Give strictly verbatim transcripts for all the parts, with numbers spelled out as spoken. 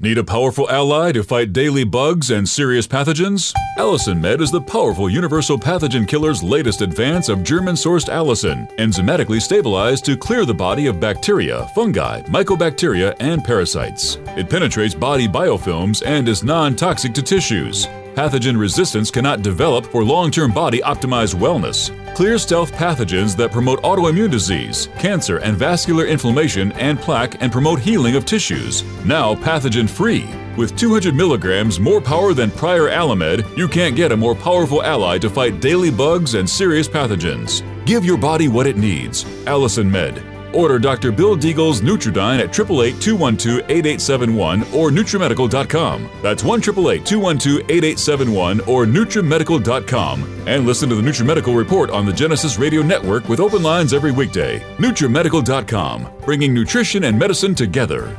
Need a powerful ally to fight daily bugs and serious pathogens? Allicin Med is the powerful universal pathogen killer's latest advance of German-sourced allicin, enzymatically stabilized to clear the body of bacteria, fungi, mycobacteria, and parasites. It penetrates body biofilms and is non-toxic to tissues. Pathogen resistance cannot develop for long-term body-optimized wellness. Clear stealth pathogens that promote autoimmune disease, cancer and vascular inflammation and plaque and promote healing of tissues. Now pathogen-free. With two hundred milligrams more power than prior Alamed, you can't get a more powerful ally to fight daily bugs and serious pathogens. Give your body what it needs. Allicin Med. Order Doctor Bill Deagle's Nutridyne at eight eight eight, two one two, eight eight seven one or Nutrimedical dot com. That's one eight eight eight, two one two, eight eight seven one or Nutrimedical dot com. And listen to the Nutrimedical Report on the Genesis Radio Network with open lines every weekday. Nutrimedical dot com, bringing nutrition and medicine together.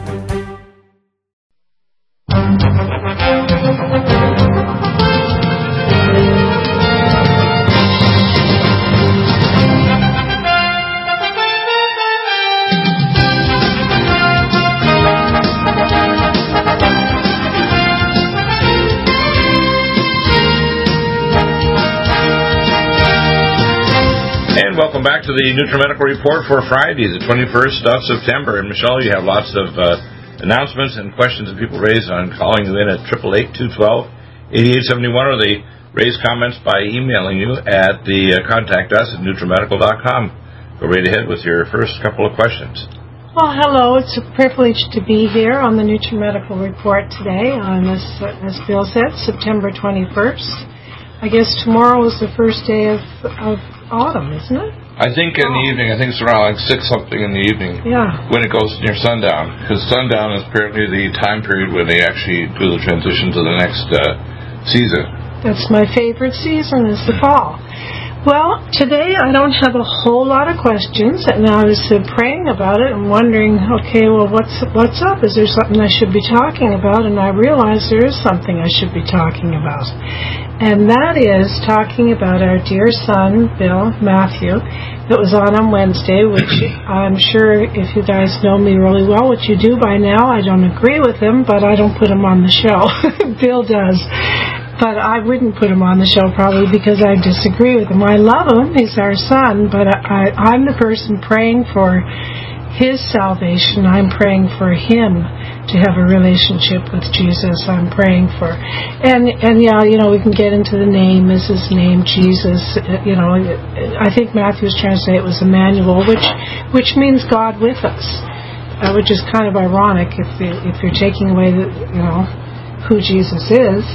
Welcome back to the Nutrimedical Report for Friday, the twenty-first of September. And Michelle, you have lots of uh, announcements and questions that people raise on calling you in at eight eight eight, two one two, eight eight seven one, or they raise comments by emailing you at the uh, contact us at Nutrimedical dot com. Go right ahead with your first couple of questions. Well, hello. It's a privilege to be here on the Nutrimedical Report today on this, uh, as Bill said, September twenty-first. I guess tomorrow is the first day of, of autumn, isn't it? I think in the evening. I think it's around like six something in the evening. Yeah. When it goes near sundown, because sundown is apparently the time period when they actually do the transition to the next uh, season. That's my favorite season, is the fall. Well, today I don't have a whole lot of questions, and I was uh, praying about it and wondering, okay, well, what's what's up? Is there something I should be talking about? And I realized there is something I should be talking about. And that is talking about our dear son, Bill Matthew, that was on on Wednesday, which I'm sure if you guys know me really well, which you do by now, I don't agree with him, but I don't put him on the show. Bill does. But I wouldn't put him on the show probably because I disagree with him. I love him. He's our son, but I, I'm the person praying for his salvation. I'm praying for him to have a relationship with Jesus. I'm praying for, and and yeah, you know, we can get into the name. Is his name Jesus? You know, I think Matthew was trying to say it was Emmanuel, which which means God with us, uh, which is kind of ironic if you, if you're taking away the, you know, who Jesus is,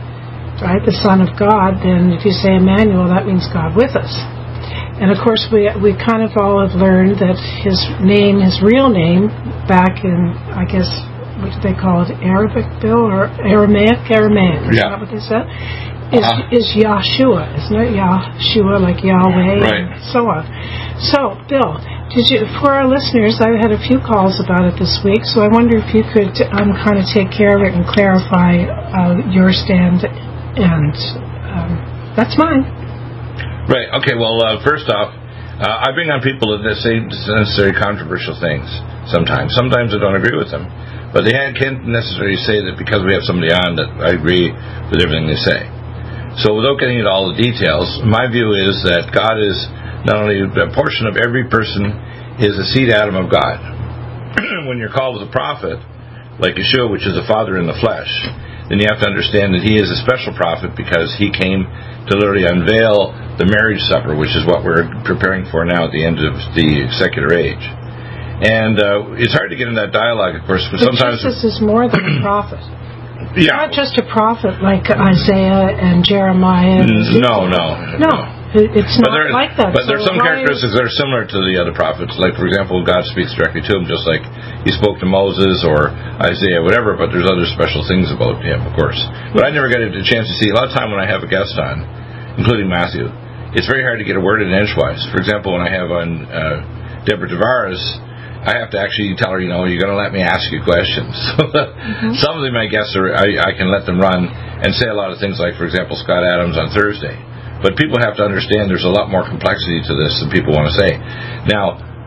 right, the Son of God. Then if you say Emmanuel, that means God with us. And of course, we we kind of all have learned that his name, his real name, back in, I guess, what do they call it, Arabic, Bill, or Aramaic? Aramaic, is yeah. that what they said? Is, uh-huh. is Yahshua, isn't it? Yahshua, like Yahweh, right. and so on. So, Bill, did you, for our listeners, I had a few calls about it this week, so I wonder if you could um, kind of take care of it and clarify uh, your stand, and um, that's mine. Right. Okay. Well, uh, first off, uh, I bring on people that say necessarily controversial things sometimes. Sometimes I don't agree with them. But they can't necessarily say that because we have somebody on that I agree with everything they say. So without getting into all the details, my view is that God is not only a portion of every person is a seed atom of God. When you're called as a prophet, like Yeshua, which is a father in the flesh, then you have to understand that he is a special prophet because he came to literally unveil the marriage supper, which is what we're preparing for now at the end of the secular age. And uh, it's hard to get in that dialogue, of course, but, but sometimes Jesus is more than a prophet. Yeah. Not just a prophet like Isaiah and Jeremiah. And no, no, no, no. It's not there, like that. But so there's some characteristics that are similar to the other prophets. Like, for example, God speaks directly to him, just like he spoke to Moses or Isaiah, whatever, but there's other special things about him, of course. But I never get a chance to see. A lot of time when I have a guest on, including Matthew, it's very hard to get a word in edgewise. For example, when I have on uh, Deborah Tavares, I have to actually tell her, you know, you're going to let me ask you questions. mm-hmm. Some of my guests, are, I, I can let them run and say a lot of things, like, for example, Scott Adams on Thursday. But people have to understand there's a lot more complexity to this than people want to say. Now,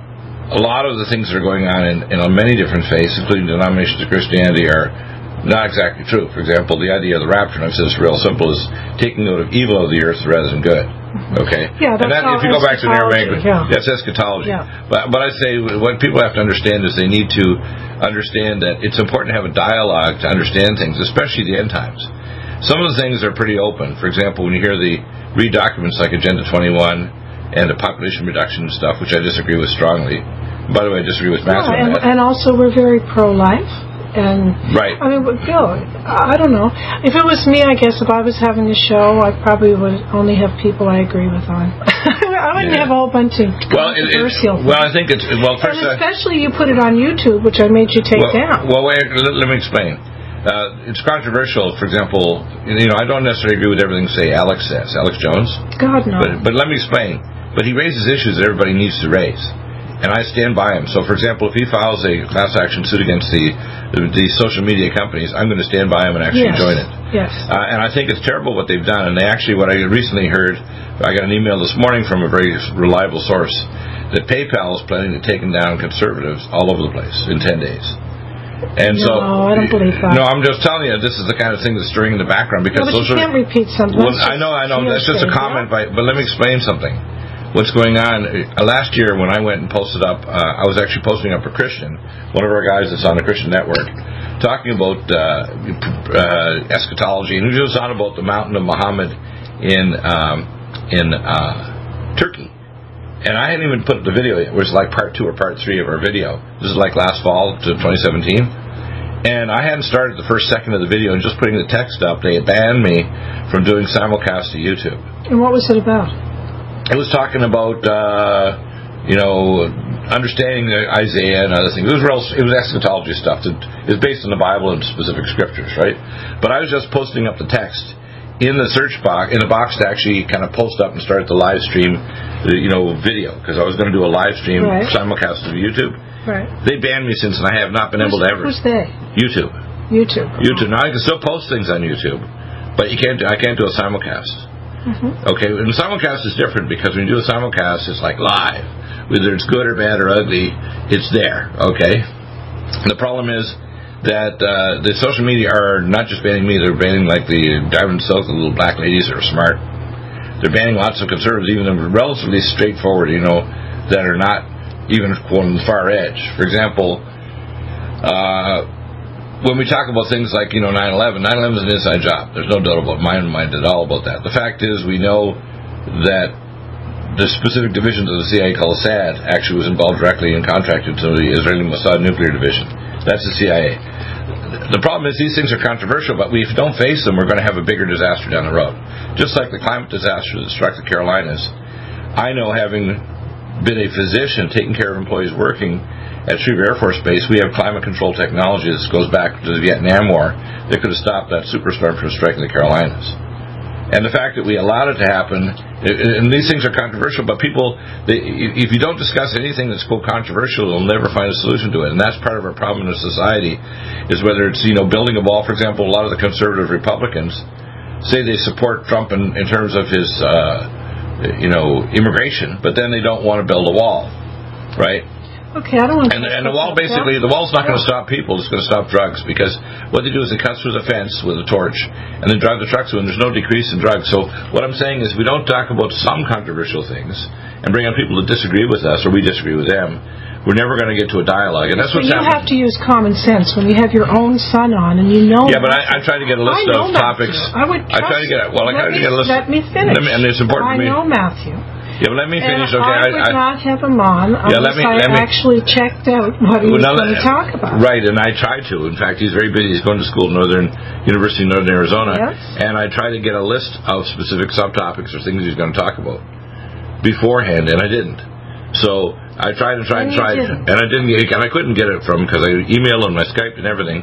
a lot of the things that are going on in, in many different faiths, including denominations of Christianity, are not exactly true. For example, the idea of the rapture, and I've said it's real simple, is taking note of evil of the earth rather than good. Okay? Yeah, that's and that, all if you go back to the Aramaic, yeah. that's eschatology. Yeah. But, but I say what people have to understand is they need to understand that it's important to have a dialogue to understand things, especially the end times. Some of the things are pretty open. For example, when you hear the read documents like Agenda twenty-one and the population reduction stuff, which I disagree with strongly. By the way, I disagree with Matthew yeah, on and, that. and also we're very pro-life. And right. I mean, Bill, I don't know. If it was me, I guess if I was having a show, I probably would only have people I agree with on. I wouldn't yeah. have a whole bunch of well, it, controversial. it, well, I think it's well. First, and especially you put it on YouTube, which I made you take well, down. Well, wait. Let, let me explain. Uh, it's controversial. For example, you know, I don't necessarily agree with everything, say, Alex says, Alex Jones. God no. But, but let me explain. But he raises issues that everybody needs to raise. And I stand by him. So, for example, if he files a class action suit against the the, the social media companies, I'm going to stand by him and actually yes. join it. Yes. Uh, and I think it's terrible what they've done. And they actually, what I recently heard, I got an email this morning from a very reliable source that PayPal is planning to take down conservatives all over the place in ten days. And no, so, I don't believe that. No, I'm just telling you, this is the kind of thing that's stirring in the background because no, but social. You can't repeat something. Well, I know, I know. That's just a comment, yeah? by, but let me explain something. What's going on? Uh, last year, when I went and posted up, uh, I was actually posting up for Christian, one of our guys that's on the Christian Network, talking about uh, uh, eschatology, and he was on about the mountain of Muhammad in um, in uh, Turkey. And I hadn't even put up the video yet. It was like part two or part three of our video. This is like last fall to twenty seventeen. And I hadn't started the first second of the video, and just putting the text up, they banned me from doing simulcast to YouTube. And what was it about? It was talking about, uh, you know, understanding Isaiah and other things. It was real, it was eschatology stuff. It was based on the Bible and specific scriptures, right? But I was just posting up the text in the search box, in a box to actually kind of post up and start the live stream, you know, video, because I was going to do a live stream right. simulcast to YouTube. Right. They banned me since, and I have not been who's, able to ever. Who's they? YouTube. YouTube. YouTube. Now I can still post things on YouTube, but you can't. I can't do a simulcast. Mm-hmm. Okay, and simulcast is different because when you do a simulcast, it's like live. Whether it's good or bad or ugly, it's there. Okay. And the problem is that uh, the social media are not just banning me; they're banning like the Diamond Silk, the little black ladies that are smart. They're banning lots of conservatives, even the relatively straightforward, you know, that are not even on the far edge. For example, uh, when we talk about things like, you know, nine eleven, nine eleven is an inside job. There's no doubt about my mind at all about that. The fact is, we know that the specific divisions of the C I A called SAD actually was involved directly and contracted to the Israeli Mossad nuclear division. That's the C I A. The problem is these things are controversial, but we, if we don't face them, we're going to have a bigger disaster down the road. Just like the climate disaster that struck the Carolinas. I know, having been a physician taking care of employees working at Schriever Air Force Base, we have climate control technology that goes back to the Vietnam War that could have stopped that superstorm from striking the Carolinas. And the fact that we allowed it to happen, and these things are controversial, but people, they, if you don't discuss anything that's quote controversial, you'll never find a solution to it. And that's part of our problem in society, is whether it's, you know, building a wall. For example, a lot of the conservative Republicans say they support Trump in, in terms of his, uh, you know, immigration, but then they don't want to build a wall, right? Okay, I don't want to... And, and the wall, basically, the wall's not going to stop people, it's going to stop drugs, because what they do is they cut through the fence with a torch, and they drive the trucks through, and there's no decrease in drugs. So what I'm saying is, we don't talk about some controversial things, and bring on people that disagree with us, or we disagree with them, we're never going to get to a dialogue, and that's what's you happening. You have to use common sense when you have your own son on, and you know... Yeah, but I, I try to get a list I know of topics. Matthew. I would I try to get, well, I try to get a list... Let me finish. Let me, and it's important I to me. I know Matthew. Yeah, but let me finish, and okay? I would I, I, not have him on unless yeah, let me, let I me, actually checked out what he well, was now, going to talk about. Right, and I try to. In fact, he's very busy. He's going to school at Northern University of Northern Arizona. Yes. And I try to get a list of specific subtopics or things he's going to talk about beforehand, and I didn't. So I tried and tried and, and tried, didn't. and I didn't get, and I couldn't get it from him because I emailed him, my Skype and everything.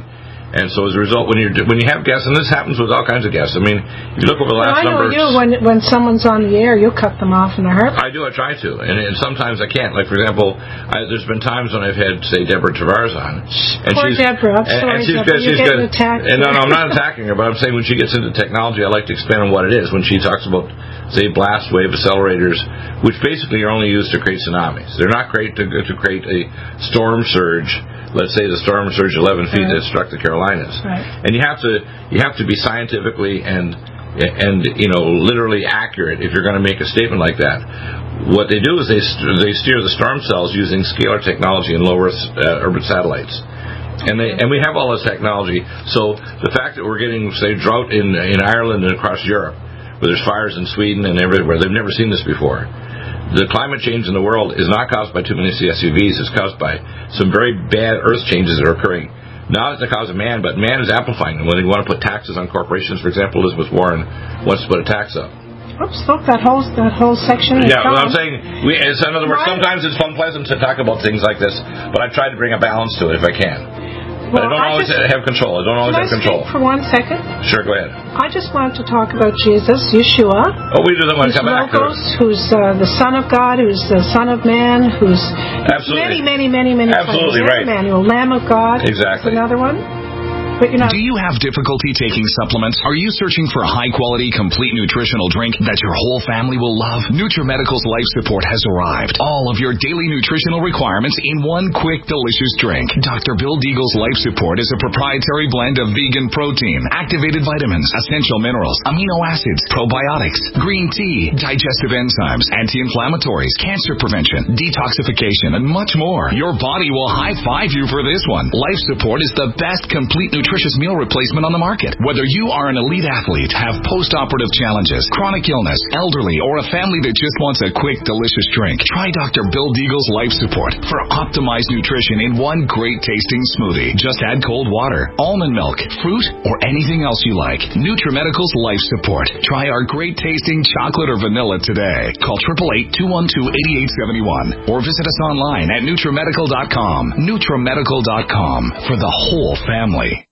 And so as a result, when you when you have guests, and this happens with all kinds of guests. I mean, if you look over the last well, I know number. you, when when someone's on the air, you'll cut them off in a heartbeat. I do. I try to, and, and sometimes I can't. Like for example, I, there's been times when I've had, say, Deborah Tavares on, and Poor she's Deborah. I'm and, sorry, and she's Deborah. good. She's You're good. getting attacked. And no, no, I'm not attacking her, but I'm saying when she gets into technology, I like to expand on what it is. When she talks about, say, blast wave accelerators, which basically are only used to create tsunamis. They're not great to to create a storm surge. Let's say the storm surge eleven feet right. that struck the Carolinas, right. and you have to you have to be scientifically and and you know literally accurate if you're going to make a statement like that. What they do is they they steer the storm cells using scalar technology and low Earth uh, orbit satellites, and they and we have all this technology. So the fact that we're getting say drought in in Ireland and across Europe, where there's fires in Sweden and everywhere, they've never seen this before. The climate change in the world is not caused by too many C S U Vs. It's caused by some very bad Earth changes that are occurring. Not as the cause of man, but man is amplifying them. When they want to put taxes on corporations, for example, Elizabeth Warren wants to put a tax up. Oops, look, that whole that whole section is yeah, gone. well, I'm saying, we, it's, in other words, sometimes it's unpleasant to talk about things like this, but I try to bring a balance to it if I can. But well, I don't I always just, have control. I don't always have control. Can I speak for one second? Sure, go ahead. I just want to talk about Jesus, Yeshua. Oh, we do that when I come back to it. Who's uh, the Son of God, who's the Son of Man, who's Absolutely. many, many, many, many Absolutely claims. right. Emmanuel, Lamb of God. Exactly. That's another one. But you're not. Do you have difficulty taking supplements? Are you searching for a high-quality, complete nutritional drink that your whole family will love? NutriMedical's Life Support has arrived. All of your daily nutritional requirements in one quick, delicious drink. Doctor Bill Deagle's Life Support is a proprietary blend of vegan protein, activated vitamins, essential minerals, amino acids, probiotics, green tea, digestive enzymes, anti-inflammatories, cancer prevention, detoxification, and much more. Your body will high-five you for this one. Life Support is the best complete nutrition nutritious meal replacement on the market. Whether you are an elite athlete, have post-operative challenges, chronic illness, elderly, or a family that just wants a quick, delicious drink, try Doctor Bill Deagle's Life Support for optimized nutrition in one great-tasting smoothie. Just add cold water, almond milk, fruit, or anything else you like. NutriMedical's Life Support. Try our great-tasting chocolate or vanilla today. Call eight eight eight, two one two, eight eight seven one or visit us online at NutriMedical dot com. NutriMedical dot com for the whole family.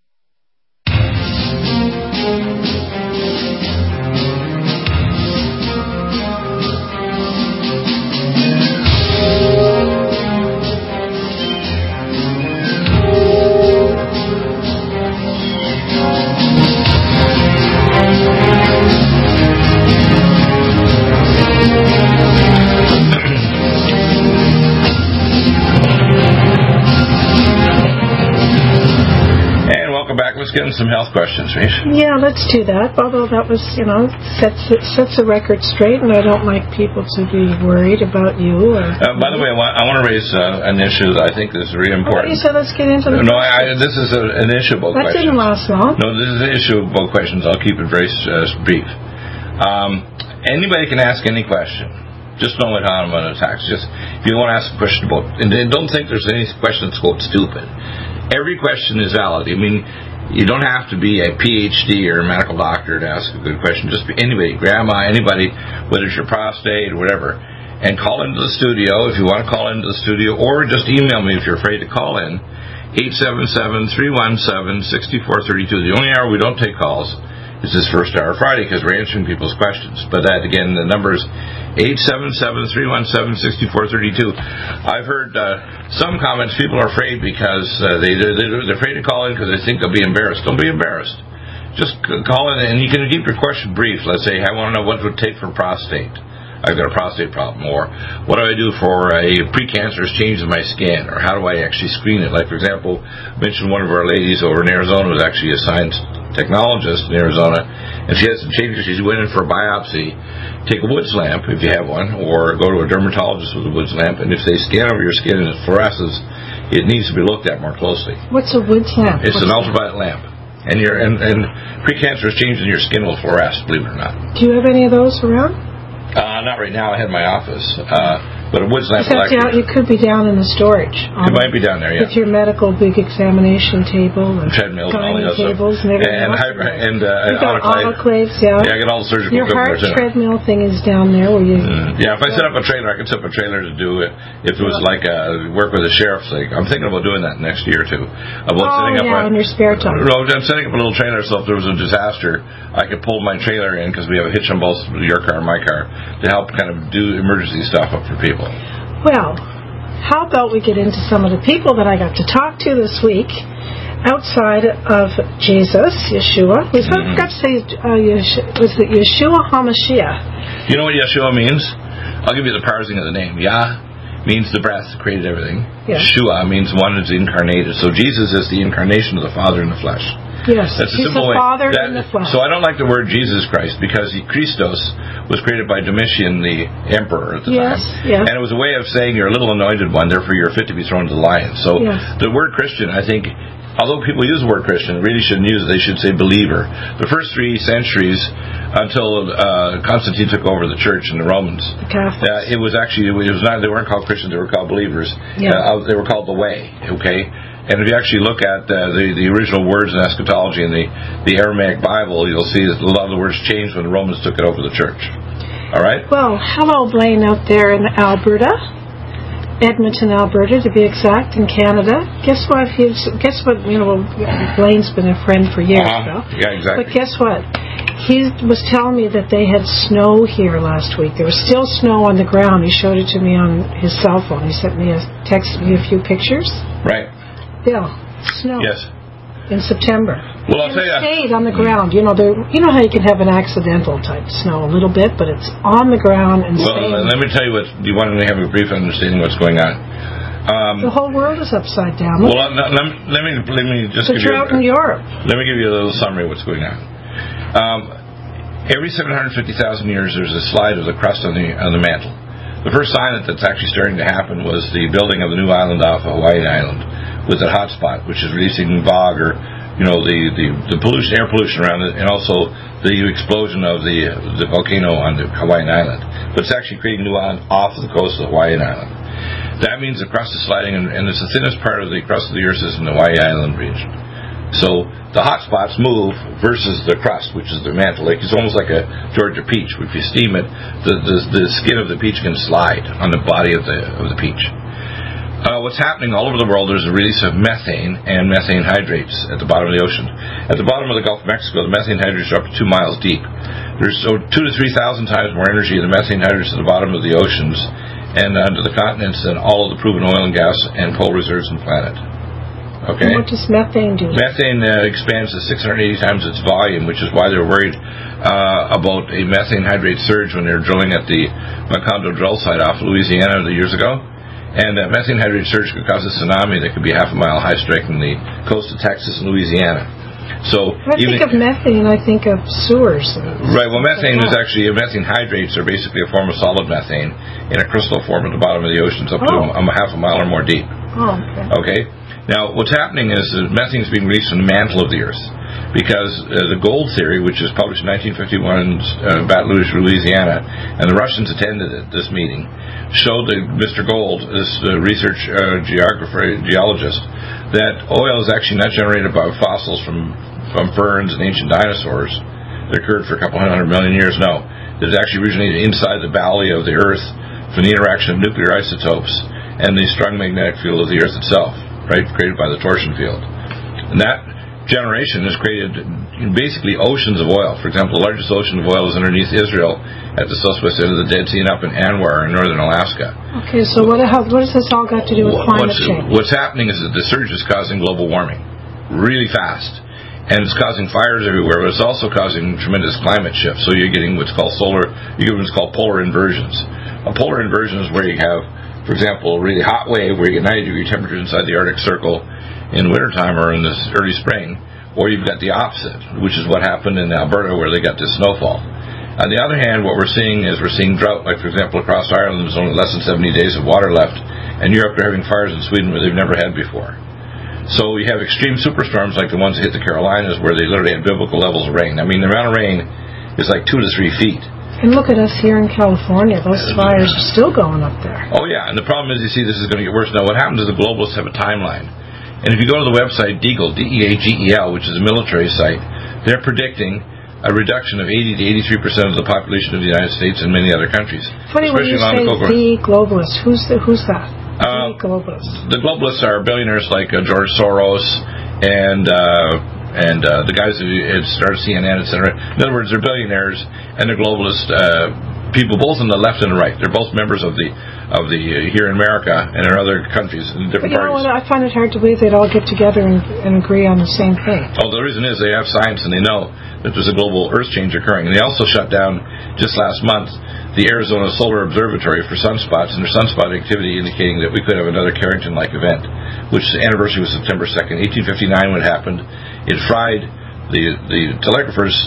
Let's get into some health questions, right? Yeah, let's do that. Although that was, you know, sets sets the record straight, and I don't like people to be worried about you. Or, uh, by the way, I want, I want to raise uh, an issue that I think is really important. Oh, you said let's get into the No, I, this is a, an issue about that questions. That didn't last long. No, this is an issue about questions. I'll keep it very uh, brief. Um, anybody can ask any question. Just know it how I'm going to attack. Just if you want to ask a question about, and don't think there's any question that's quote stupid. Every question is valid. I mean. You don't have to be a P H D or a medical doctor to ask a good question. Just be anybody, grandma, anybody, whether it's your prostate or whatever. And call into the studio if you want to call into the studio, or just email me if you're afraid to call in. eight seven seven, three one seven, six four three two. The only hour we don't take calls is this first hour Friday because we're answering people's questions. But that, again, the number is eight seven seven, three one seven, six four three two. I've heard uh, some comments, people are afraid because uh, they, they're, they're afraid to call in because they think they'll be embarrassed. Don't be embarrassed. Just call in, and you can keep your question brief. Let's say, I want to know what it would take for prostate. I've got a prostate problem. Or what do I do for a precancerous change in my skin? Or how do I actually screen it? Like, for example, I mentioned one of our ladies over in Arizona was actually a science technologist in Arizona, and she had some changes. She went in for a biopsy. Take a Woods lamp, if you have one, or go to a dermatologist with a Woods lamp, and if they scan over your skin and it fluoresces, it needs to be looked at more closely. What's a Woods lamp? It's What's an that? ultraviolet lamp. And, your, and, and precancerous changes in your skin will fluoresce, believe it or not. Do you have any of those around? Uh, not right now. I had my office. Uh, But a woods lamp Except electric. down, you could be down in the storage. It might be down there, yeah. With your medical big examination table and treadmills and all gynae that tables stuff. and everything And, else. and, and uh, You've got autoclave. autoclaves, yeah. Yeah, I got all the surgical Your heart equipment. treadmill thing is down there where you... Mm. Yeah, if I set up a trailer, I could set up a trailer to do it. If it was like a, work with a sheriff's like, I'm thinking about doing that next year or two. About oh, setting up yeah, a, in your spare time. No, I'm setting up a little trailer so if there was a disaster, I could pull my trailer in because we have a hitch on both your car and my car to help kind of do emergency stuff up for people. Well, how about we get into some of the people that I got to talk to this week outside of Jesus, Yeshua. Was that, Mm-hmm. I forgot to say, uh, Yeshua, was it Yeshua HaMashiach? You know what Yeshua means? I'll give you the parsing of the name. Yah means the breath that created everything. Yeah. Yeshua means one that's incarnated. So Jesus is the incarnation of the Father in the flesh. Yes, That's a he's simple the way. Father That, in the flesh. So I don't like the word Jesus Christ because he, Christos was created by Domitian, the emperor at the yes, time. Yes. And it was a way of saying you're a little anointed one, therefore you're fit to be thrown to the lions. So yes. the word Christian, I think, although people use the word Christian, really shouldn't use it. They should say believer. The first three centuries until uh, Constantine took over the church and the Romans, the Catholics. uh, it was actually, it was not, they weren't called Christians, they were called believers. Yeah. Uh, they were called the way, okay? And if you actually look at uh, the, the original words in eschatology in the, the Aramaic Bible, you'll see that a lot of the words changed when the Romans took it over the church. All right? Well, hello, Blaine, out there in Alberta. Edmonton, Alberta, to be exact, in Canada. Guess what? He's, guess what? You know, Blaine's been a friend for years Uh-huh. now. Yeah, exactly. But guess what? He was telling me that they had snow here last week. There was still snow on the ground. He showed it to me on his cell phone. He sent me a texted me a few pictures. Right. Yeah, snow. Yes. In September. Well, I'll and tell it you. stayed on the ground. You know, there. You know how you can have an accidental type snow a little bit, but it's on the ground and Well, staying. let me tell you what. Do you want to have a brief understanding of what's going on? Um, The whole world is upside down. well, let, let, let me let me just the give you. drought A, in Europe. Let me give you a little summary of what's going on. Um, every seven hundred fifty thousand years, there's a slide of the crust on the on the mantle. The first sign that that's actually starting to happen was the building of the new island off of Hawaii Island with the hot spot, which is releasing fog or, you know, the, the, the pollution, air pollution around it, and also the explosion of the the volcano on the Hawaiian Island. But it's actually creating a new island off the coast of the Hawaiian Island. That means the crust is sliding, and, and it's the thinnest part of the crust of the Earth is in the Hawaii Island region. So the hot spots move versus the crust, which is the mantle. Like it's almost like a Georgia peach. If you steam it, the, the, the skin of the peach can slide on the body of the of the peach. Uh, what's happening all over the world, there's a release of methane and methane hydrates at the bottom of the ocean. At the bottom of the Gulf of Mexico, the methane hydrates are up to two miles deep. There's so two to three thousand times more energy in the methane hydrates at the bottom of the oceans and under the continents than all of the proven oil and gas and coal reserves on the planet. Okay. And what does methane do? Methane uh, expands to six hundred eighty times its volume, which is why they're worried uh, about a methane hydrate surge when they were drilling at the Macondo drill site off Louisiana the years ago. And that methane hydrate surge could cause a tsunami that could be half a mile high, striking the coast of Texas and Louisiana. So When I even, think of methane, I think of sewers. right, well, methane is actually, methane hydrates are basically a form of solid methane in a crystal form at the bottom of the oceans up to Oh. a, a half a mile or more deep. Oh, okay. Okay? Now, what's happening is that methane is being released from the mantle of the Earth because uh, the gold theory, which was published in nineteen fifty-one in uh, Baton Rouge, Louisiana, and the Russians attended it, this meeting, showed that Mister Gold, this uh, research uh, geographer, geologist, that oil is actually not generated by fossils from, from ferns and ancient dinosaurs that occurred for a couple hundred million years. No, it actually originated inside the valley of the Earth from the interaction of nuclear isotopes and the strong magnetic field of the Earth itself, right, created by the torsion field. And that generation has created basically oceans of oil. For example, the largest ocean of oil is underneath Israel at the southwest end of the Dead Sea and up in Anwar in northern Alaska. Okay, so what, how, what has this all got to do with climate What's, change? what's happening is that the surge is causing global warming really fast. And it's causing fires everywhere, but it's also causing tremendous climate shifts. So you're getting what's called solar, you're getting what's called polar inversions. A polar inversion is where you have, for example, a really hot wave where you get ninety degree temperatures inside the Arctic Circle in wintertime or in this early spring, or you've got the opposite, which is what happened in Alberta where they got this snowfall. On the other hand, what we're seeing is we're seeing drought, like for example across Ireland there's only less than seventy days of water left, and Europe are having fires in Sweden where they've never had before. So you have extreme superstorms like the ones that hit the Carolinas where they literally had biblical levels of rain. I mean, the amount of rain is like two to three feet. And look at us here in California. Those fires are still going up there. Oh, yeah. And the problem is, you see, this is going to get worse. Now, what happens is the globalists have a timeline. And if you go to the website Deagle, D E A G E L, which is a military site, they're predicting a reduction of eighty to eighty-three percent of the population of the United States and many other countries. Funny when you say the globalists. Who's, the, who's that? Uh, the globalists. The globalists are billionaires like uh, George Soros and... Uh, and uh, the guys who had started C N N, et cetera. In other words, they're billionaires and they're globalist uh, people, both on the left and the right. They're both members of the of the uh, here in America and in other countries in different but you parties. know what? I find it hard to believe they'd all get together and, and agree on the same thing. Oh, the reason is they have science and they know that there's a global Earth change occurring. And they also shut down just last month the Arizona Solar Observatory for sunspots, and their sunspot activity indicating that we could have another Carrington-like event, which the anniversary was September second, eighteen fifty-nine when it happened. It fried the the telegraphers'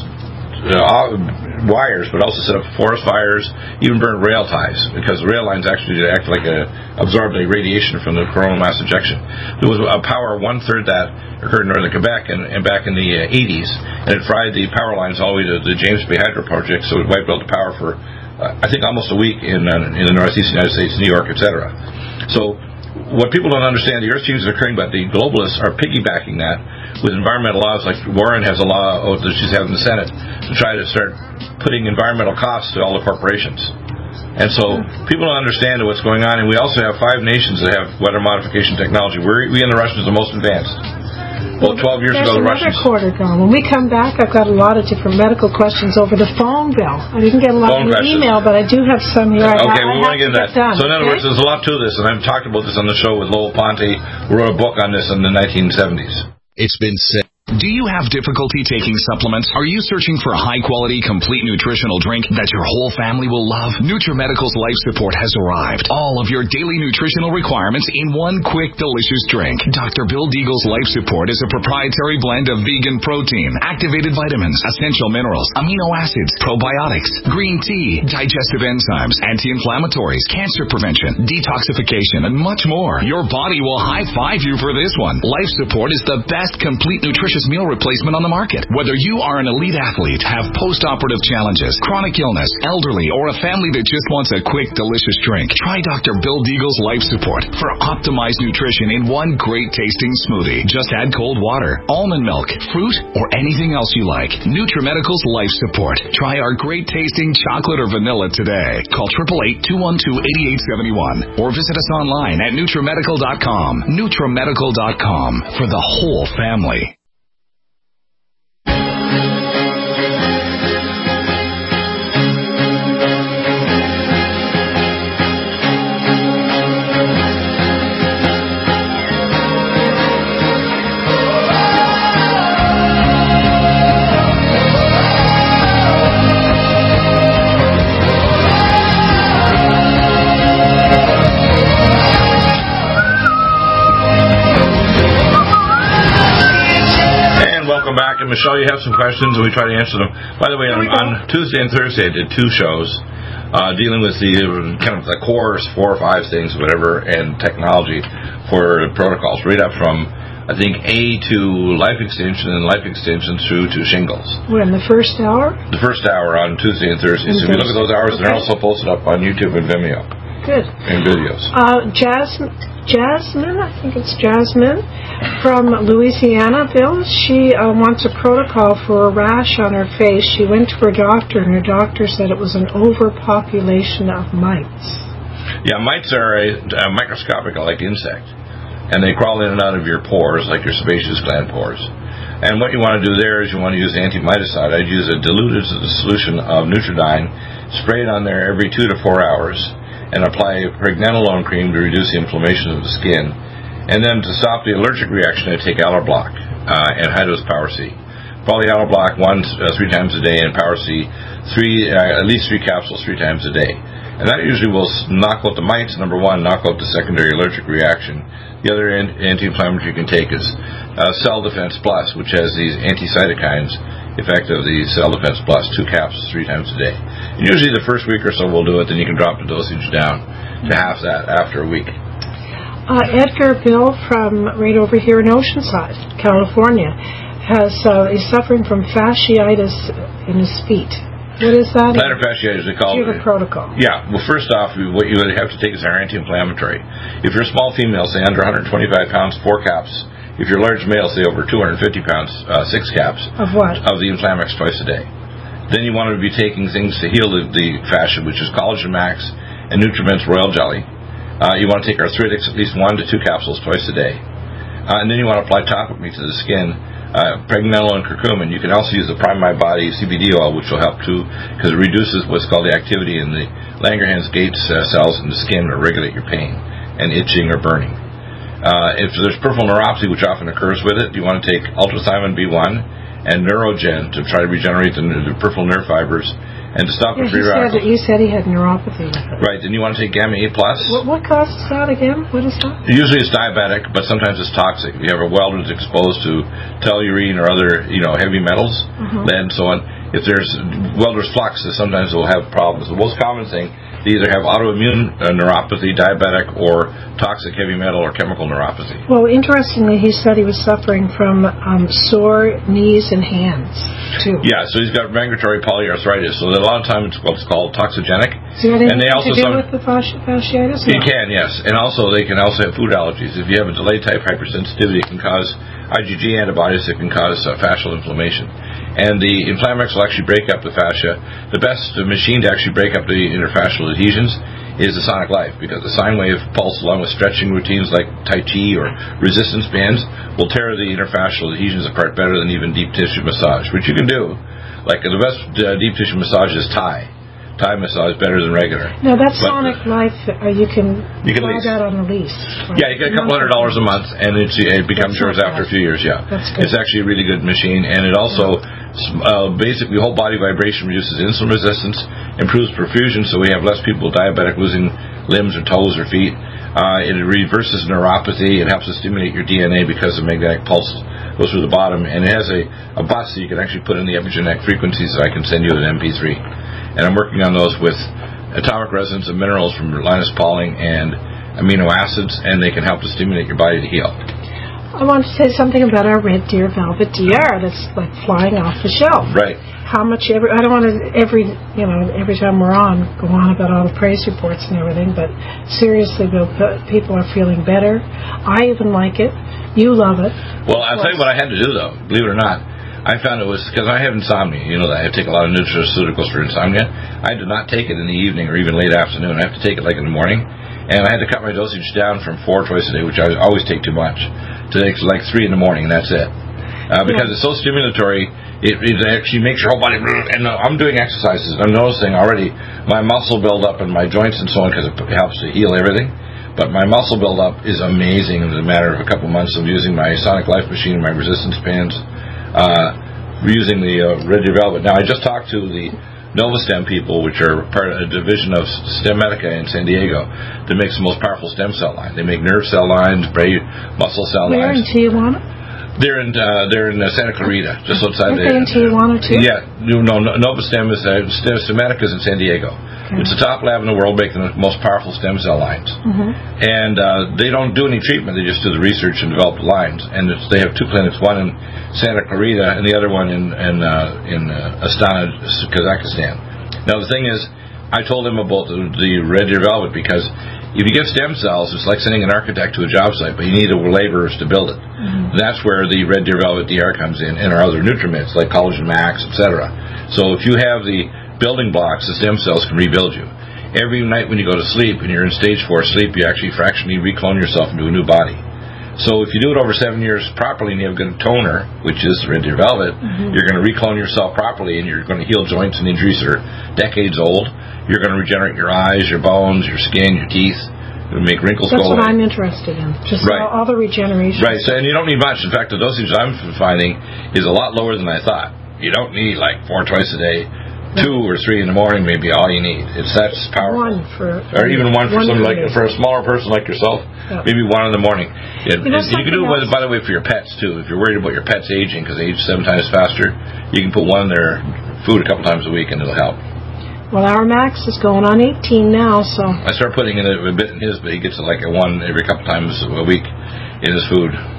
uh, wires, but also set up forest fires, even burned rail ties, because the rail lines actually act like a absorbed a radiation from the coronal mass ejection. There was a power one-third that occurred in northern Quebec and, and back in the uh, eighties, and it fried the power lines all the way to the James Bay Hydro Project, so it wiped out the power for Uh, I think almost a week in uh, in the northeast United States, New York, et cetera. So what people don't understand, the earth change is occurring, but the globalists are piggybacking that with environmental laws. Like Warren has a law oh, that she's having in the Senate to try to start putting environmental costs to all the corporations. And so people don't understand what's going on. And we also have five nations that have weather modification technology. We're, we and the Russians are the most advanced. Well, twelve years There's ago, the Russians... Russians... quarter gone. When we come back, I've got a lot of different medical questions over the phone, Bill. I didn't get a lot phone in the questions. email, but I do have some here. I okay, ha- we I want to get that. Done, so in other okay? words, there's a lot to this, and I've talked about this on the show with Lowell Ponte, who wrote a book on this in the nineteen seventies. It's been said. Do you have difficulty taking supplements? Are you searching for a high-quality, complete nutritional drink that your whole family will love? NutriMedical's Life Support has arrived. All of your daily nutritional requirements in one quick, delicious drink. Doctor Bill Deagle's Life Support is a proprietary blend of vegan protein, activated vitamins, essential minerals, amino acids, probiotics, green tea, digestive enzymes, anti-inflammatories, cancer prevention, detoxification, and much more. Your body will high-five you for this one. Life Support is the best complete nutritious meal replacement on the market. Whether you are an elite athlete, have post-operative challenges, chronic illness, elderly, or a family that just wants a quick, delicious drink, try Doctor Bill Deagle's Life Support for optimized nutrition in one great tasting smoothie. Just add cold water, almond milk, fruit, or anything else you like. NutriMedical's Life Support. Try our great tasting chocolate or vanilla today. Call eight eight eight, two one two, eight eight seven one or visit us online at NutriMedical dot com. NutriMedical dot com for the whole family. Back, and Michelle, you have some questions, and we try to answer them. By the way, on, on Tuesday and Thursday, I did two shows uh, dealing with the uh, kind of the core four or five things, whatever, and technology for protocols, right up from I think A to life extension, and life extension through to shingles. When the first hour? The first hour on Tuesday and Thursday. And so if you look at those hours, okay. They're also posted up on YouTube and Vimeo. Good. And videos. Uh, Jasmine, Jasmine, I think it's Jasmine, from Louisiana, Bill. She uh, wants a protocol for a rash on her face. She went to her doctor, and her doctor said it was an overpopulation of mites. Yeah, mites are a, a microscopic like insect, and they crawl in and out of your pores, like your sebaceous gland pores. And what you want to do there is you want to use anti-miticide. I'd use a diluted solution of Nutridyne, spray it on there every two to four hours, and apply pregnenolone cream to reduce the inflammation of the skin. And then to stop the allergic reaction, I take Allerblock uh, and high-dose Power C. Probably Allerblock one, uh, three times a day, and Power C three, uh, at least three capsules three times a day. And that usually will knock out the mites, number one, knock out the secondary allergic reaction. The other anti-inflammatory you can take is uh, Cell Defense Plus, which has these anti-cytokines effect of the Cell Defense Plus, two capsules three times a day. And usually the first week or so we'll do it, then you can drop the dosage down to half that after a week. Uh, Edgar Bill from right over here in Oceanside, California, has uh, is suffering from fasciitis in his feet. What is that? Plantar fasciitis, they call Do you have it. a protocol? Yeah. Well, first off, what you would have to take is our anti-inflammatory. If you're a small female, say under one hundred twenty-five pounds, four caps. If you're a large male, say over two hundred fifty pounds, uh, six caps. Of what? Of the Inflamex twice a day. Then you want to be taking things to heal the, the fascia, which is Collagen Max and Nutriments Royal Jelly. Uh, you want to take Arthritics, at least one to two capsules twice a day. Uh, and then you want to apply topically to the skin. Uh, Pregnenolone and curcumin. You can also use the Prime My Body C B D oil, which will help too, because it reduces what's called the activity in the Langerhans Gates uh, cells in the skin to regulate your pain and itching or burning. Uh, if there's peripheral neuropathy, which often occurs with it, you want to take ultrathymine B one and Neurogen to try to regenerate the, the peripheral nerve fibers and to stop yeah, the free he radicals. Said, you said he had neuropathy with it. Right. Then you want to take Gamma A plus. What, what causes that again? What is that? Usually it's diabetic, but sometimes it's toxic. If you have a welder that's exposed to tellurine or other, you know, heavy metals, uh-huh. lead and so on. If there's welder's flux, sometimes it will have problems. The most common thing, they either have autoimmune uh, neuropathy, diabetic, or toxic heavy metal or chemical neuropathy. Well, interestingly, he said he was suffering from um, sore knees and hands, too. Yeah, so he's got migratory polyarthritis. So that a lot of times it's what's called toxigenic. So you and they also to do some, with the fasci- fasciitis? You No. can, yes. And also they can also have food allergies. If you have a delayed type hypersensitivity, it can cause I G G antibodies that can cause uh, fascial inflammation. And the Inflamex will actually break up the fascia. The best machine to actually break up the interfascial adhesions is the Sonic Life, because the sine wave pulse, along with stretching routines like Tai Chi or resistance bands, will tear the interfascial adhesions apart better than even deep tissue massage, which you can do. Like the best uh, deep tissue massage is Thai. Thai massage better than regular. No, that's but, Sonic Life. Uh, you can, you can buy lease. that on a lease. Right? Yeah, you get a couple hundred dollars a month, and it's, it becomes yours after a few years. Yeah, that's good. It's actually a really good machine, and it also uh, basically whole body vibration reduces insulin resistance, improves perfusion, so we have less people diabetic losing limbs or toes or feet. Uh, it reverses neuropathy. It helps to stimulate your D N A because the magnetic pulse goes through the bottom, and it has a, a bus that you can actually put in the epigenetic frequencies that I can send you an M P three. And I'm working on those with atomic resonance of minerals from Linus Pauling and amino acids, and they can help to stimulate your body to heal. I want to say something about our Red Deer Velvet D R that's like flying off the shelf. Right. How much every, I don't want to every, you know, every time we're on, go on about all the praise reports and everything, but seriously, Bill, people are feeling better. I even like it. You love it. Well, I'll tell you what I had to do, though, believe it or not. I found it was because I have insomnia. You know that I take a lot of nutraceuticals for insomnia. I do not take it in the evening or even late afternoon. I have to take it like in the morning. And I had to cut my dosage down from four twice a day, which I always take too much, to like three in the morning, and that's it. Uh, because it's so stimulatory, it, it actually makes your whole body. And I'm doing exercises. I'm noticing already my muscle build up and my joints and so on, because it helps to heal everything. But my muscle build up is amazing in a matter of a couple months of using my Sonic Life machine and my resistance bands. Uh, using the uh, Red Deer Velvet. Now, I just talked to the NovaStem people, which are part of a division of StemMedica in San Diego, that makes the most powerful stem cell line. They make nerve cell lines, brain, muscle cell Where lines. in Tijuana? They're in uh, they're in uh, Santa Clarita, just outside Aren't there. they in Tijuana too? Yeah, no, no NovaStem is uh, StemMedica is in San Diego. Okay. It's the top lab in the world making the most powerful stem cell lines. Mm-hmm. And uh, they don't do any treatment, they just do the research and develop the lines. And it's, they have two clinics, one in Santa Clarita and the other one in in, uh, in uh, Astana, Kazakhstan. Now the thing is, I told them about the, the Red Deer Velvet because if you get stem cells, it's like sending an architect to a job site, but you need laborers to build it. Mm-hmm. That's where the Red Deer Velvet D R comes in, and our other nutriments like Collagen Max, et cetera. So if you have the building blocks, the stem cells can rebuild you. Every night when you go to sleep and you're in stage four sleep, you actually fractionally reclone yourself into a new body. So if you do it over seven years properly and you have a good toner, which is Red Deer Velvet, mm-hmm. you're going to reclone yourself properly and you're going to heal joints and injuries that are decades old. You're going to regenerate your eyes, your bones, your skin, your teeth. It'll make wrinkles That's go away. That's what I'm interested in. Just right. all, all the regeneration. Right, so, and you don't need much. In fact, the dosage I'm finding is a lot lower than I thought. You don't need like four twice a day. Two or three in the morning may be all you need. It's that's powerful. One for, or even one for one some like for a smaller person like yourself. Yeah. Maybe one in the morning. And, you, know, and you can do it, by the way, for your pets too. If you're worried about your pets aging because they age seven times faster, you can put one in their food a couple times a week and it'll help. Well, our Max is going on eighteen now, so I start putting in a, a bit in his, but he gets like a one every couple times a week in his food.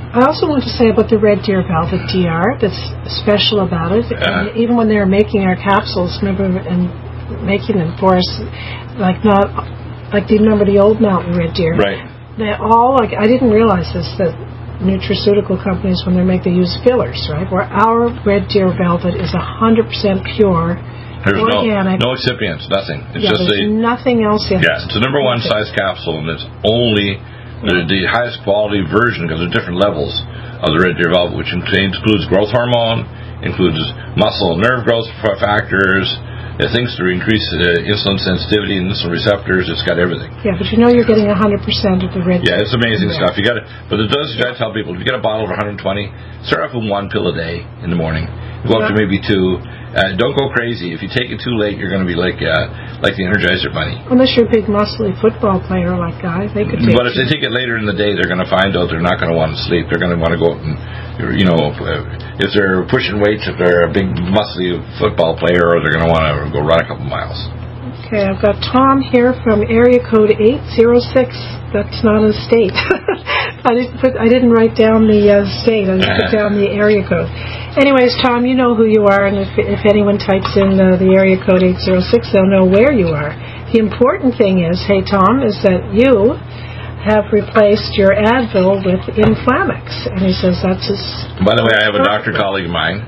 I also want to say about the Red Deer Velvet D R that's special about it. Yeah. And even when they were making our capsules, remember, and making them for us, like not, like do you remember the old Mountain Red Deer? Right. They all, like, I didn't realize this, that nutraceutical companies, when they make, they use fillers, right? Where our Red Deer Velvet is one hundred percent pure, There's organic. no no excipients, nothing. It's Yeah, just there's a nothing else in it. yeah. It's a number one size capsule, and it's only the, the highest quality version because there's different levels of the Red Deer Velvet, which includes growth hormone, includes muscle and nerve growth factors, uh, things to increase uh, insulin sensitivity and insulin receptors. It's got everything. Yeah, but you know you're getting one hundred percent of the Red Deer. Yeah, it's amazing Yeah. stuff. You got to, but it does. You got to tell people if you get a bottle of one hundred twenty, start off with one pill a day in the morning. Go up to Yeah. maybe two. Uh, don't go crazy. If you take it too late, you're going to be like uh, like the Energizer Bunny. Unless you're a big, muscly football player like I, they could take But if they take it later in the day, they're going to find out they're not going to want to sleep. They're going to want to go out and, you know, if they're pushing weights, if they're a big, muscly football player, or they're going to want to go run a couple miles. Okay, I've got Tom here from area code eight zero six. That's not a state. I didn't put. I didn't write down the uh, state. I just put down the area code. Anyways, Tom, you know who you are, and if if anyone types in uh, the area code eight zero six, they'll know where you are. The important thing is, hey Tom, is that you have replaced your Advil with Inflamex, and he says that's his. By the way, I have a doctor colleague of mine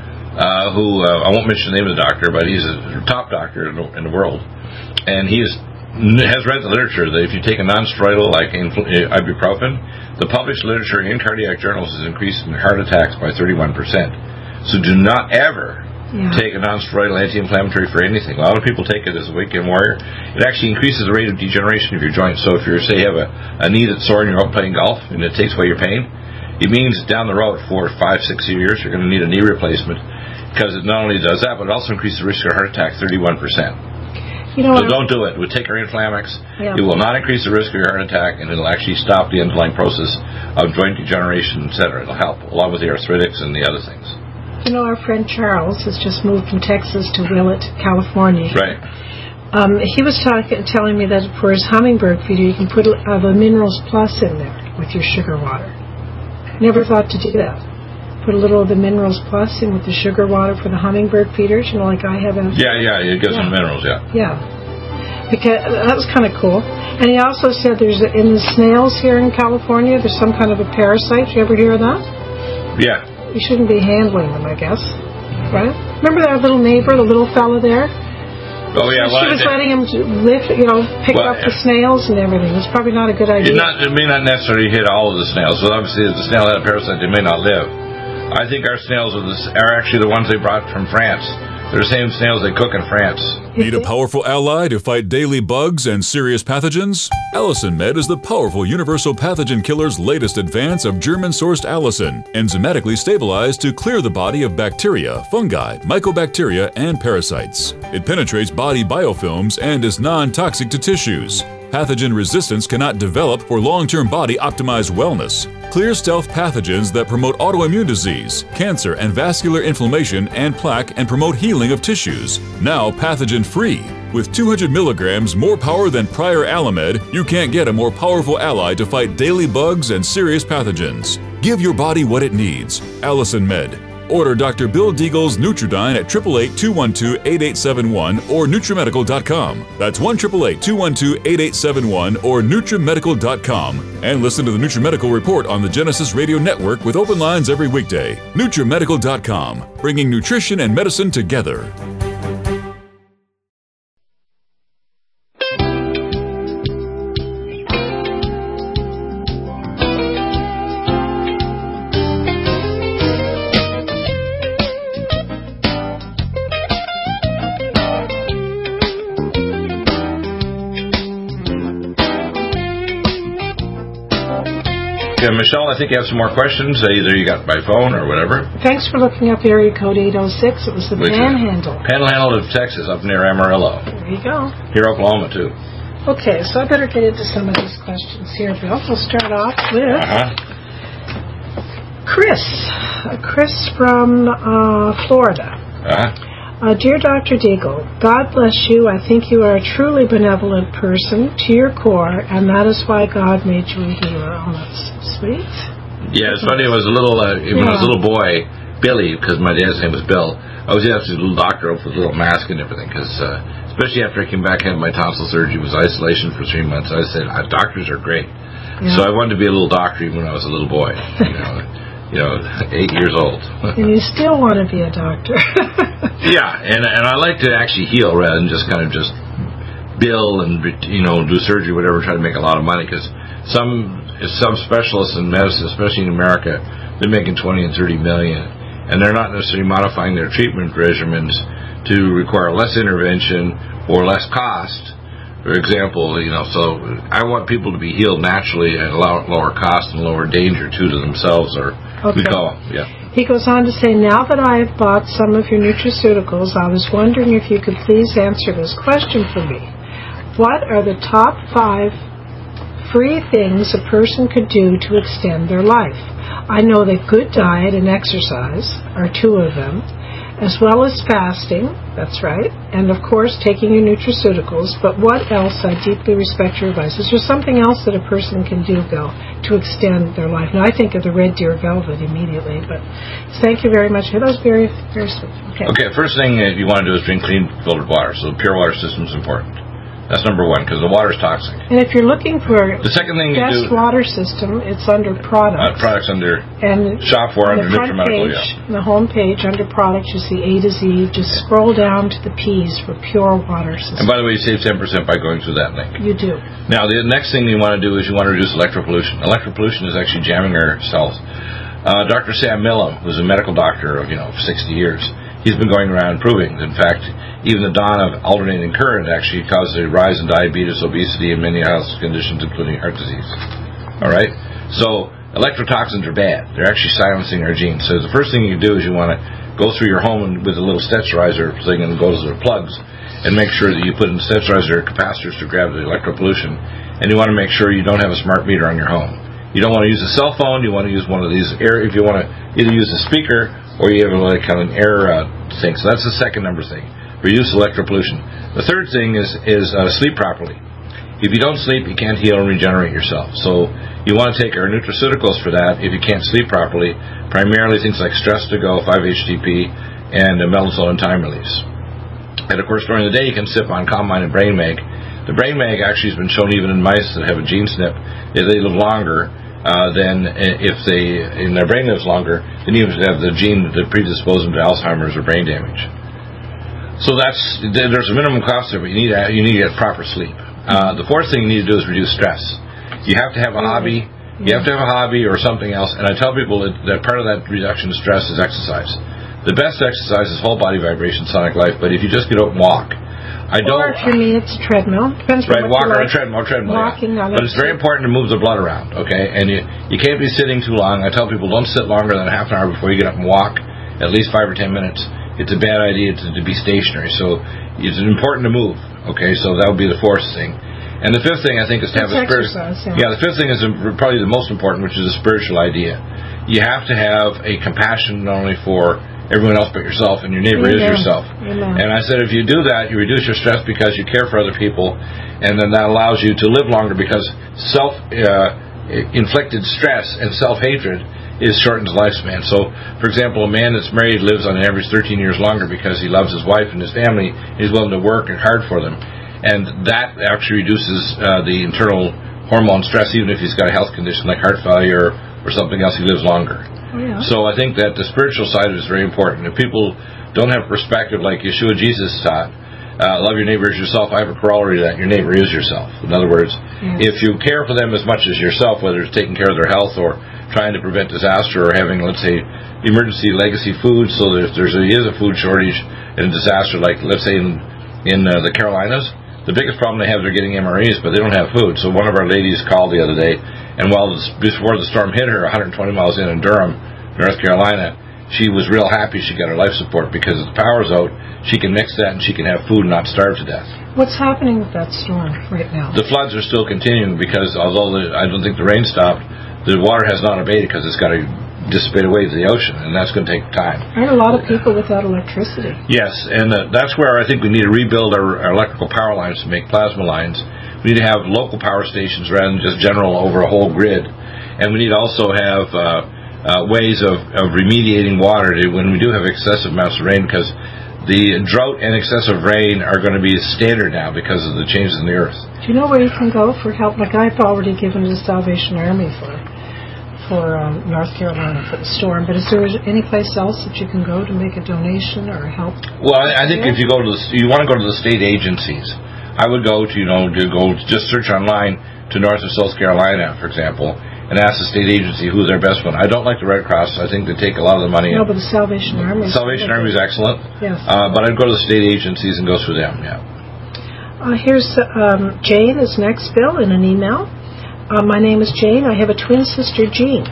uh, who uh, I won't mention the name of the doctor, but he's a top doctor in the, in the world, and he is. has read the literature that if you take a non-steroidal like ibuprofen, the published literature in cardiac journals has increased in heart attacks by thirty-one percent. So do not ever yeah. take a non-steroidal anti-inflammatory for anything. A lot of people take it as a weekend warrior. It actually increases the rate of degeneration of your joints. So if you're, say, you have a, a knee that's sore and you're out playing golf and it takes away your pain, it means down the road, four, five, six years, you're going to need a knee replacement because it not only does that, but it also increases the risk of heart attack thirty-one percent. You know, so don't do it. We'll take our Inflamex. Yeah. It will not increase the risk of your heart attack, and it'll actually stop the underlying process of joint degeneration, et cetera. It'll help, along with the arthritics and the other things. You know, our friend Charles has just moved from Texas to Willett, California. Right. Um, he was talk- telling me that for his hummingbird feeder, you can put uh, the Minerals Plus in there with your sugar water. Never thought to do that. Put a little of the Minerals Plus in with the sugar water for the hummingbird feeders, you know, like I have a... Yeah, yeah, it gives yeah. them minerals, yeah. Yeah. Because that was kind of cool. And he also said there's, a, in the snails here in California, there's some kind of a parasite. You ever hear of that? Yeah. You shouldn't be handling them, I guess. Right? Remember that little neighbor, the little fella there? Oh, yeah. Well, she was letting him lift, you know, pick well, up the snails and everything. It's probably not a good idea. Not, it may not necessarily hit all of the snails. So obviously, if the snail had a parasite, they may not live. I think our snails are, the, are actually the ones they brought from France. They're the same snails they cook in France. Need a powerful ally to fight daily bugs and serious pathogens? Allison Med is the powerful universal pathogen killer's latest advance of German-sourced allicin, enzymatically stabilized to clear the body of bacteria, fungi, mycobacteria, and parasites. It penetrates body biofilms and is non-toxic to tissues. Pathogen resistance cannot develop for long-term body-optimized wellness. Clear stealth pathogens that promote autoimmune disease, cancer and vascular inflammation and plaque and promote healing of tissues. Now pathogen-free. With two hundred milligrams more power than prior Alamed, you can't get a more powerful ally to fight daily bugs and serious pathogens. Give your body what it needs. Allison Med. Order Doctor Bill Deagle's Nutridyne at eight eight eight, two one two, eight eight seven one or Nutrimedical dot com. That's one eight eight eight, two one two, eight eight seven one or Nutrimedical dot com. And listen to the Nutrimedical Report on the Genesis Radio Network with open lines every weekday. Nutrimedical dot com, bringing nutrition and medicine together. Yeah, Michelle, I think you have some more questions. Either you got by phone or whatever. Thanks for looking up area code eight oh six. It was the Which Panhandle. Panhandle of Texas, up near Amarillo. There you go. Here, Oklahoma, too. Okay, so I better get into some of these questions here, Bill. We'll start off with uh-huh. Chris. Uh, Chris from uh, Florida. Uh-huh. Uh, Dear Doctor Deagle, God bless you. I think you are a truly benevolent person to your core, and that is why God made you a healer. Oh, that's sweet. Yeah, it's funny. I was a little uh, when yeah. I was a little boy, Billy, because my dad's name was Bill. I was actually a little doctor with a little mask and everything, because uh, especially after I came back and had my tonsil surgery, it was isolation for three months. I said, uh, doctors are great. Yeah. So I wanted to be a little doctor even when I was a little boy, you know, you know, eight years old. And you still want to be a doctor. Yeah, and and I like to actually heal rather than just kind of just bill and, you know, do surgery, whatever, try to make a lot of money, because some some specialists in medicine, especially in America, they're making twenty and thirty million. And they're not necessarily modifying their treatment regimens to require less intervention or less cost. For example, you know, so I want people to be healed naturally at a lower cost and lower danger too to themselves, or okay. we call, yeah. He goes on to say, now that I have bought some of your nutraceuticals, I was wondering if you could please answer this question for me. What are the top five free things a person could do to extend their life? I know that good diet and exercise are two of them, as well as fasting, that's right, and of course taking your nutraceuticals, but what else? I deeply respect your advice. Is there something else that a person can do, Bill, to extend their life? Now, I think of the Red Deer Velvet immediately, but thank you very much. That was very, very sweet. Okay. Okay, first thing you want to do is drink clean filtered water, so the pure water system is important. That's number one, because the water is toxic. And if you're looking for the second thing best you do, water system, it's under products. Uh, products under and shop for under page, NutriMedical, yeah. the home page under products, you see A to Z. Just yeah. scroll down to the P's for pure water system. And by the way, you save ten percent by going through that link. You do. Now, the next thing you want to do is you want to reduce electropollution. Electropollution is actually jamming our cells. Uh, Doctor Sam Millam, who's a medical doctor of, you know, sixty years, he's been going around proving, in fact, even the dawn of alternating current actually causes a rise in diabetes, obesity, and many health conditions, including heart disease. All right? So electrotoxins are bad. They're actually silencing our genes. So the first thing you do is you want to go through your home and, with a little sterilizer thing and go to the plugs and make sure that you put in sterilizer capacitors to grab the electropollution. And you want to make sure you don't have a smart meter on your home. You don't want to use a cell phone. You want to use one of these air. If you want to either use a speaker or you have like kind of an air uh, thing. So that's the second number thing. Reduce electropollution. The third thing is is uh, sleep properly. If you don't sleep, you can't heal and regenerate yourself. So you want to take our nutraceuticals for that if you can't sleep properly, primarily things like Stress to Go, five H T P, and uh, melatonin time release. And of course, during the day, you can sip on CalmMind and BrainMag. The BrainMag actually has been shown even in mice that have a gene snip, if they live longer uh, than if they, in their brain lives longer, than even if they have the gene that predisposes them to Alzheimer's or brain damage. So that's, there's a minimum cost there, but you need to, you need to get proper sleep. Uh, the fourth thing you need to do is reduce stress. You have to have a hobby. You have to have a hobby or something else. And I tell people that, that part of that reduction of stress is exercise. The best exercise is whole body vibration, sonic life. But if you just get out and walk, I don't. Or for me, it's a treadmill. Depends right, on walk what on like. a treadmill, treadmill. Walking yeah. on But it's very important to move the blood around, okay? And you you can't be sitting too long. I tell people don't sit longer than a half an hour before you get up and walk. At least five or ten minutes. It's a bad idea to, to be stationary. So it's important to move, okay? So that would be the fourth thing. And the fifth thing I think is to have it's a spiritual. Yeah. yeah, the fifth thing is probably the most important, which is a spiritual idea. You have to have a compassion not only for everyone else but yourself, and your neighbor Amen. is yourself. Amen. And I said, if you do that, you reduce your stress because you care for other people, and then that allows you to live longer because self-inflicted uh, stress and self-hatred is shortens lifespan. So, for example, a man that's married lives on average thirteen years longer because he loves his wife and his family. He's willing to work hard for them. And that actually reduces uh, the internal hormone stress, even if he's got a health condition like heart failure or something else, he lives longer. Oh, yeah. So I think that the spiritual side is very important. If people don't have perspective like Yeshua Jesus taught, uh, love your neighbor as yourself, I have a corollary to that. Your neighbor is yourself. In other words, yes. if you care for them as much as yourself, whether it's taking care of their health or trying to prevent disaster or having, let's say, emergency legacy food, so that if there's a, is a food shortage and a disaster, like, let's say, in, in uh, the Carolinas, the biggest problem they have, they're getting M R Es, but they don't have food. So one of our ladies called the other day, and while this, before the storm hit her, one hundred twenty miles in in Durham, North Carolina, she was real happy she got her life support because if the power's out, she can mix that and she can have food and not starve to death. What's happening with that storm right now? The floods are still continuing because although the, I don't think the rain stopped, the water has not abated because it's got to dissipate away to the ocean, and that's going to take time. And a lot of people without electricity. Yes, and uh, that's where I think we need to rebuild our, our electrical power lines to make plasma lines. We need to have local power stations rather than just general over a whole grid. And we need to also have uh, uh, ways of, of remediating water to, when we do have excessive amounts of rain, because the drought and excessive rain are going to be standard now because of the changes in the earth. Do you know where you can go for help? Like, I've already given to the Salvation Army for for um, North Carolina for the storm, but is there any place else that you can go to make a donation or help? Well, I, I think if you go to the, you want to go to the state agencies. I would go to, you know, to go just search online to North or South Carolina, for example, and ask the state agency who's their best one. I don't like the Red Cross. I think they take a lot of the money. No, but the Salvation Army. The Salvation Army is excellent. Yes. Uh, but I'd go to the state agencies and go through them, yeah. Uh, here's um, Jane is next, Bill, in an email. Uh, my name is Jane. I have a twin sister, Jean,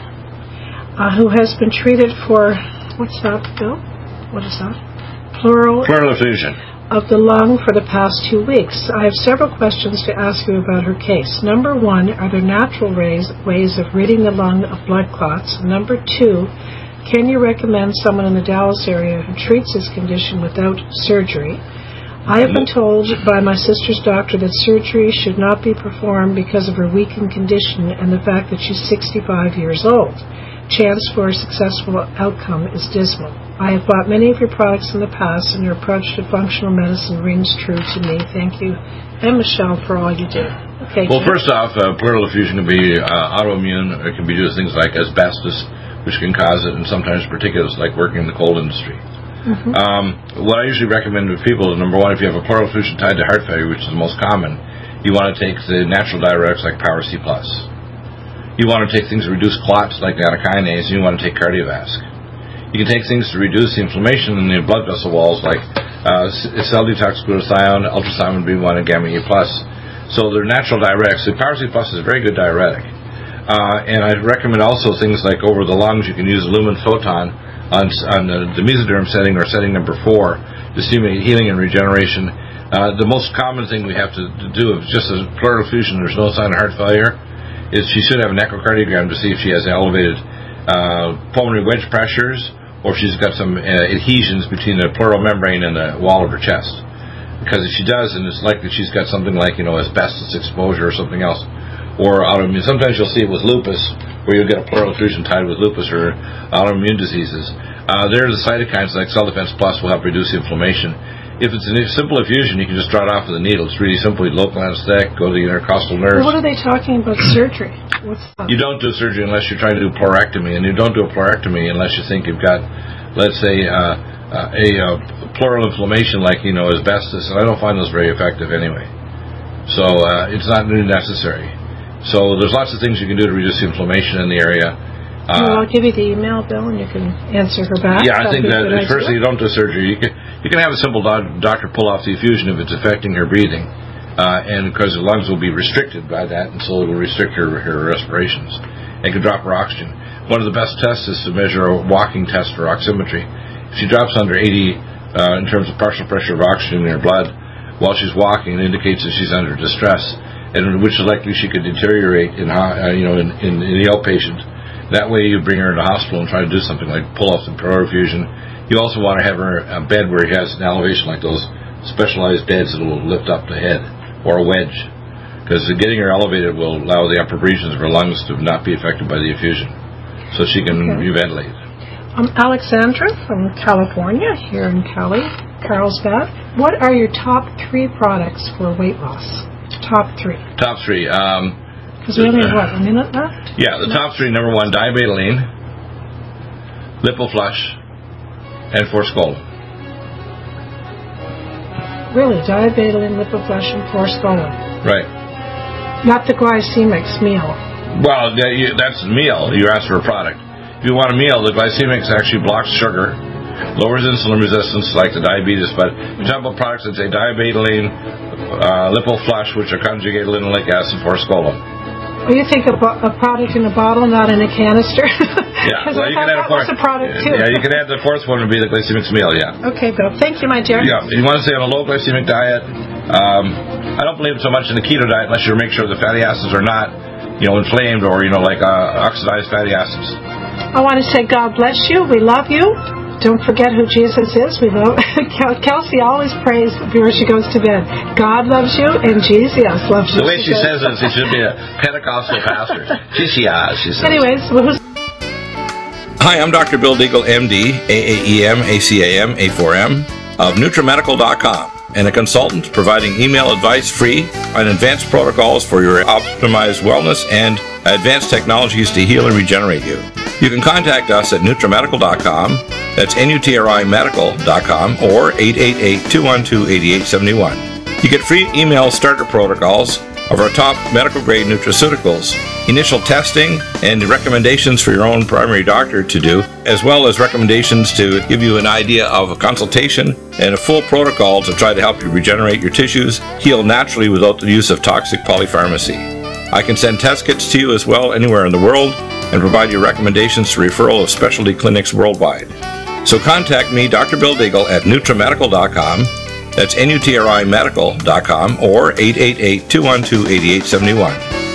uh, who has been treated for, what's that, Bill? What is that? Pleural. Pleural effusion. Of the lung for the past two weeks. I have several questions to ask you about her case. Number one, are there natural ways, ways of ridding the lung of blood clots? Number two, can you recommend someone in the Dallas area who treats this condition without surgery? I have been told by my sister's doctor that surgery should not be performed because of her weakened condition and the fact that she's sixty-five years old. Chance for a successful outcome is dismal. I have bought many of your products in the past, and your approach to functional medicine rings true to me. Thank you, and Michelle, for all you do. Okay. Well, first off, uh, pleural effusion can be uh, autoimmune. It can be due to things like asbestos, which can cause it, and sometimes particulates like working in the coal industry. Mm-hmm. Um, what I usually recommend to people is, number one, if you have a pleural effusion tied to heart failure, which is the most common, you want to take the natural diuretics like Power C plus. You want to take things to reduce clots like nattokinase, and you want to take Cardiovasc. You can take things to reduce the inflammation in the blood vessel walls like uh, cell detox glutathione, ultrasound B one, and gamma E plus. So they're natural diuretics. The Power C plus is a very good diuretic. Uh, and I'd recommend also things like over the lungs, you can use Lumen Photon on, on the, the mesoderm setting or setting number four to stimulate healing and regeneration. Uh, the most common thing we have to, to do if just a pleural effusion, there's no sign of heart failure, is she should have an echocardiogram to see if she has elevated uh, pulmonary wedge pressures or if she's got some uh, adhesions between the pleural membrane and the wall of her chest. Because if she does, then it's likely she's got something like, you know, asbestos exposure or something else. Or autoimmune. Sometimes you'll see it with lupus, where you'll get a pleural effusion tied with lupus or autoimmune diseases. Uh, there are the cytokines like Cell Defense Plus will help reduce inflammation. If it's a simple effusion, you can just draw it off with a needle. It's really simple. Local anesthetic, go to the intercostal nerves. Well, what are they talking about surgery? What's that? You don't do surgery unless you're trying to do pleurectomy, and you don't do a pleurectomy unless you think you've got, let's say, uh, uh, a uh, pleural inflammation like, you know, asbestos, and I don't find those very effective anyway. So uh, it's not really necessary. So there's lots of things you can do to reduce the inflammation in the area. Uh, well, I'll give you the email, Bill, and you can answer her back. Yeah, I That'd think that firstly, you don't do surgery. You can you can have a simple do- doctor pull off the effusion if it's affecting her breathing, uh, and because the lungs will be restricted by that, and so it will restrict her, her respirations and can drop her oxygen. One of the best tests is to measure a walking test for oximetry. If she drops under eighty uh, in terms of partial pressure of oxygen in her blood while she's walking, it indicates that she's under distress, and which is likely she could deteriorate in uh, you know in, in, in the outpatient. That way you bring her into hospital and try to do something like pull off the pleural effusion. You also want to have her a bed where she has an elevation like those specialized beds that will lift up the head, or a wedge, because getting her elevated will allow the upper regions of her lungs to not be affected by the effusion, so she can okay. reventilate. Um, Alexandra from California, here in Cali, Carlsbad. What are your top three products for weight loss? Top three. Top three. Um, Because we only have, what, a minute left? Yeah, the no. top three, number one, Diabetoline, Lipoflush, and Forskolin. Really? Diabetoline, Lipoflush, and Forskolin? Right. Not the glycemics meal? Well, that's a meal. You asked for a product. If you want a meal, the glycemics actually blocks sugar, lowers insulin resistance like the diabetes, but if you talk about products that say Diabetoline, uh, Lipoflush, which are conjugated linoleic acid, Forskolin. Well, you think a, bo- a product in a bottle, not in a canister? Yeah, well, you can add a fourth. A product too. Yeah, you can add the fourth one would be the glycemics meal. Yeah. Okay, Bill. Thank you, my dear. Yeah, you want to stay on a low glycemic diet. Um, I don't believe so much in the keto diet unless you make sure the fatty acids are not, you know, inflamed or you know like uh, oxidized fatty acids. I want to say God bless you. We love you. don't forget who Jesus is. We love Kelsey always prays before she goes to bed. God loves you, and Jesus loves you. The way she says it, it should be a Pentecostal pastor. Jesus, she says. Anyways, who's... Hi, I'm Doctor Bill Deagle, M D, A A E M, A C A M, A four M, of NutriMedical dot com, and a consultant providing email advice free on advanced protocols for your optimized wellness and advanced technologies to heal and regenerate you. You can contact us at NutriMedical dot com, that's N U T R I Medical dot com, or eight eight eight, two one two, eight eight seven one. You get free email starter protocols of our top medical-grade nutraceuticals, initial testing, and recommendations for your own primary doctor to do, as well as recommendations to give you an idea of a consultation and a full protocol to try to help you regenerate your tissues, heal naturally without the use of toxic polypharmacy. I can send test kits to you as well anywhere in the world and provide you recommendations to referral of specialty clinics worldwide. So contact me, Doctor Bill Deagle, at NutriMedical dot com. That's N U T R I Medical dot com, or eight eight eight, two one two, eight eight seven one.